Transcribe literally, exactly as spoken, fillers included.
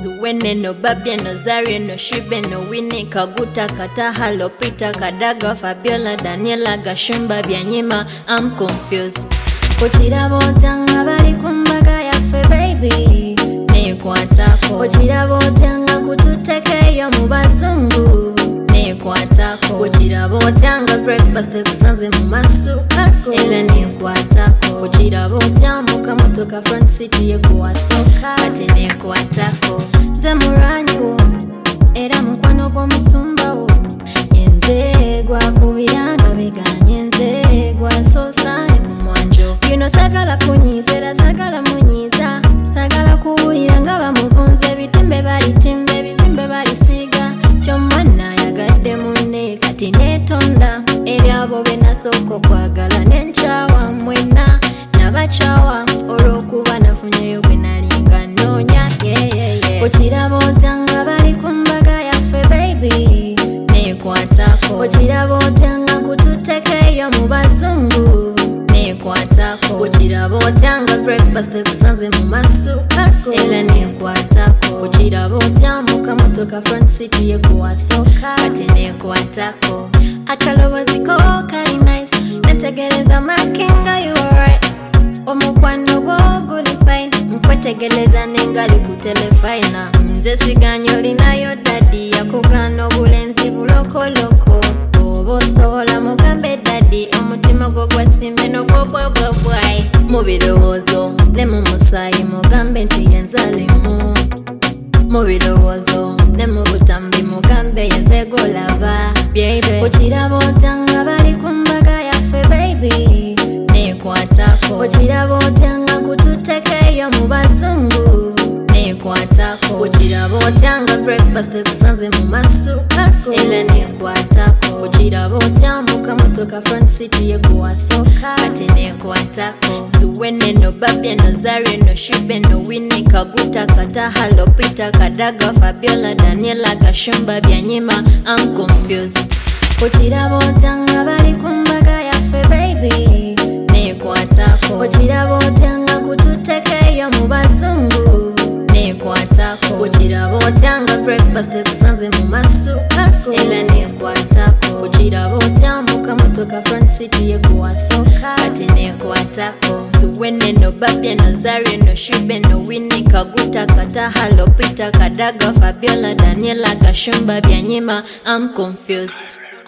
Zuwene no Babia no Zaria no Shibe no Winnie Kaguta Kataha Lopita Kadaga Fabiola Daniela Gashumba Byanyima. I'm confused. Ochirabo tanga bali kumbaga yafe baby nekwatako. Ochirabo tanga kututekeyo mu bazungu nekwatako. Ochirabo tanga breakfast kusanze mu masukako era nekwatako. Ochirabo tambuka motoka front seat ye kuwasoka kati nekwatako. Nze muranyiwo era mukwano gw'omusumbawo yenze gwakubiranga biganye nze gwasosane kumwanjo. You know sagala kunyizera sagala munyiza sagala kuwulira nga bamufunze bitimbe balitimbe bizimbe balisiga kyomwana yagadde munne kati netonda eri abo benasooka okwagala nenkyawa mwena nabakyawa olw'okuba nafunyeyo bwe nalinga noonya. Okiraba otanga bali ku mbaga yaffe baby nekwatako. Okiraba otanga kututekeyo mu bazungu nekwatako. Okiraba otanga breakfast kusanze mu masukako era nekwatako. Okiraba otambuka motoka front seat ye kuwasoka kati nekwatako. Akalobozi ko kali nice nategereza makinga you alright. Omukwano gwo guli fine nkwetegereza nengali ku telefina. Nze siganya olinayo daddy yakugana obulenzi bulokoloko. Oba osobola mugambe daddy omutima gwo gwasimbe n'obwobwobwobwai. Mu birowoozo ne mu musaayi mugambe nti yenzalimu. Mu birowoozo ne mu butambi mugambe yenze golaba baby. Okiraba otanga bali ku mbaga yaffe baby nekwatako. Okiraba otanga kututekeyo mu bazungu nekwatako. Okiraba otanga breakfast kusanze mu masukako era nekwatako. Okiraba otambuka motoka front seat ye kuwasoka kati nekwatako. Zuwene no Babia no Zaria no Shibe no Winnie Kaguta Kataha Lopita Kadaga Fabiola Daniela Gashumba Byanyima. I'm confused. Okiraba otanga bali ku mbaga yaffe baby nekwatako. Okiraba otanga kututekeyo mu bazungu nekwatako. Okiraba otanga breakfast kusanze mu masukako era nekwatako. Okiraba otambuka motoka front seat ye kuwasoka kati nekwatako. Zuwene no Babia no Zaria no Shibe no Winnie Kaguta Kataha Lopita Kadaga Fabiola Daniela Gashumba Byanyima. I'm confused.